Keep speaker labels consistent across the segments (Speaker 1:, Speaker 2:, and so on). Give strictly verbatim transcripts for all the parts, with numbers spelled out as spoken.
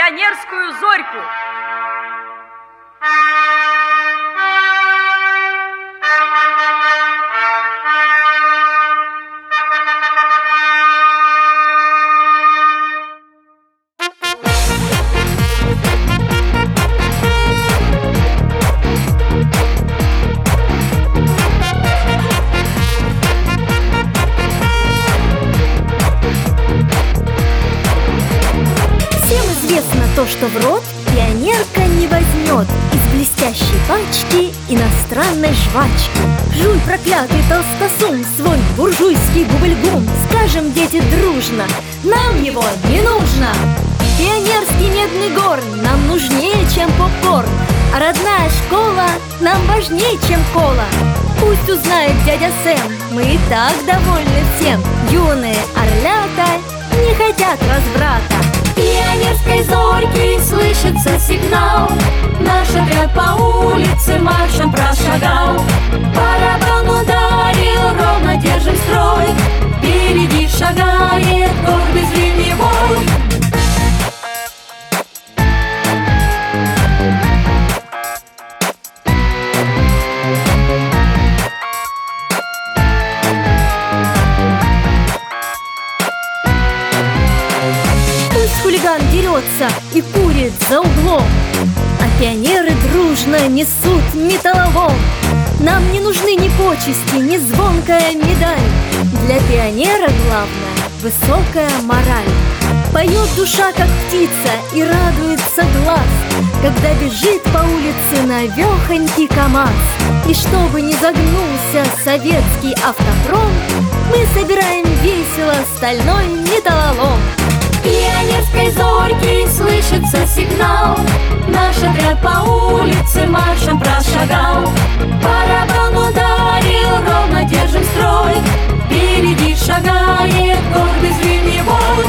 Speaker 1: пионерскую зорьку.
Speaker 2: То, что в рот пионерка не возьмет из блестящей пачки иностранной жвачки. Жуй, проклятый толстосум, свой буржуйский бубльгум. Скажем, дети, дружно, нам его не нужно. Пионерский медный горн нам нужнее, чем попкорн, а родная школа нам важнее, чем кола. Пусть узнает дядя Сэм, мы и так довольны всем. Юные орлята не хотят разврата.
Speaker 3: Пионерской зорьки слышится сигнал. Наш отряд по улице маршем прошагал. Барабан ударил, ровно держим строй. Впереди шагает гордый звеньевой.
Speaker 2: Хулиган дерется и курит за углом, а пионеры дружно несут металлолом. Нам не нужны ни почести, ни звонкая медаль. Для пионера главное — высокая мораль. Поет душа, как птица, и радуется глаз, когда бежит по улице навехонький КамАЗ. И чтобы не загнулся советский автопром, мы собираем весело стальной металлолом.
Speaker 3: Пионерской зорьки слышится сигнал. Наш отряд по улице маршем прошагал. Барабан ударил, ровно держим строй. Впереди шагает гордый звеньевой.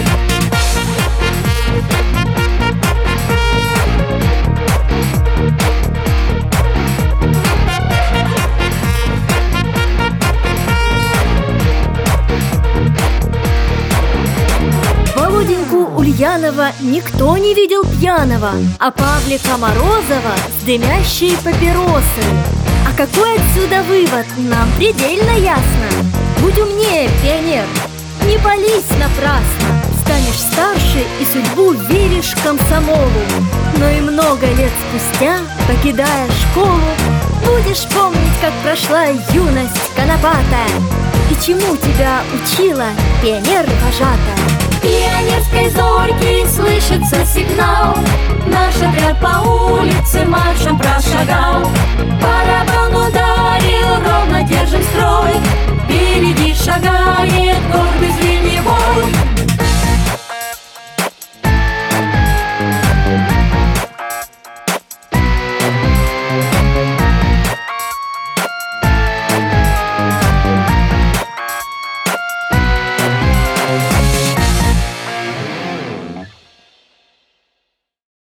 Speaker 2: Володеньку Ульянова никто не видел пьяного, а Павлика Морозова с дымящей папиросой. А какой отсюда вывод, нам предельно ясно. Будь умнее, пионер, не пались напрасно. Станешь старше и судьбу веришь комсомолу. Но и много лет спустя, покидая школу, будешь помнить, как прошла юность конопатая и чему тебя учила пионер-вожатая.
Speaker 3: Пионерской зорьки слышится сигнал. Наш отряд по улице маршем прошагал. Барабан ударил, ровно держим строй. Впереди